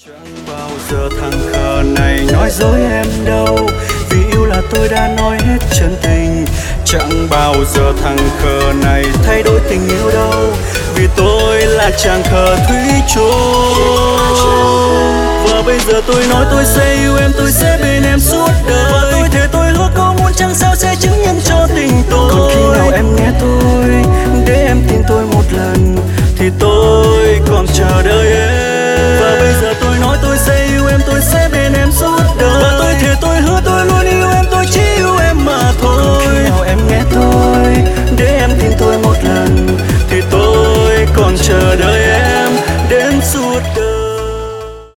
Chẳng bao giờ thằng khờ này nói dối em đâu, vì yêu là tôi đã nói hết chân tình. Chẳng bao giờ thằng khờ này thay đổi tình yêu đâu, vì tôi là chàng khờ thủy chung. Và bây giờ tôi nói tôi sẽ yêu em, tôi sẽ bên em suốt đời. Và tôi thề tôi hứa có muốn chẳng sao sẽ chứng nhân cho tình tôi.